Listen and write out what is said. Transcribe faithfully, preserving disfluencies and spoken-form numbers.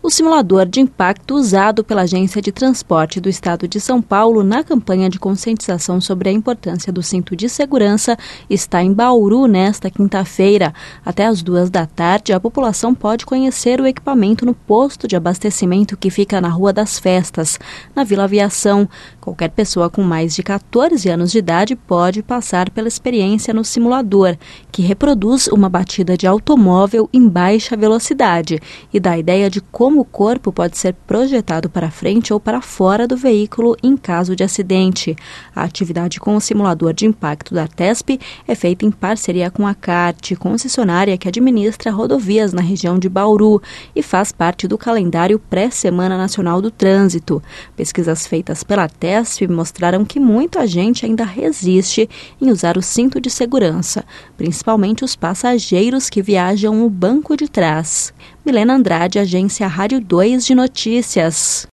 O simulador de impacto usado pela Agência de Transporte do Estado de São Paulo na campanha de conscientização sobre a importância do cinto de segurança está em Bauru nesta quinta-feira. Até às duas da tarde, a população pode conhecer o equipamento no posto de abastecimento que fica na Rua das Festas, na Vila Aviação. Qualquer pessoa com mais de quatorze anos de idade pode passar pela experiência no simulador, que reproduz uma batida de automóvel em baixa velocidade e dá a ideia de como o corpo pode ser projetado para frente ou para fora do veículo em caso de acidente. A atividade com o simulador de impacto da TESP é feita em parceria com a CART, concessionária que administra rodovias na região de Bauru e faz parte do calendário pré-Semana Nacional do Trânsito. Pesquisas feitas pela TESP mostraram que muita gente ainda resiste em usar o cinto de segurança, principalmente os passageiros que viajam no banco de trás. Milena Andrade, Agência Rádio dois de Notícias.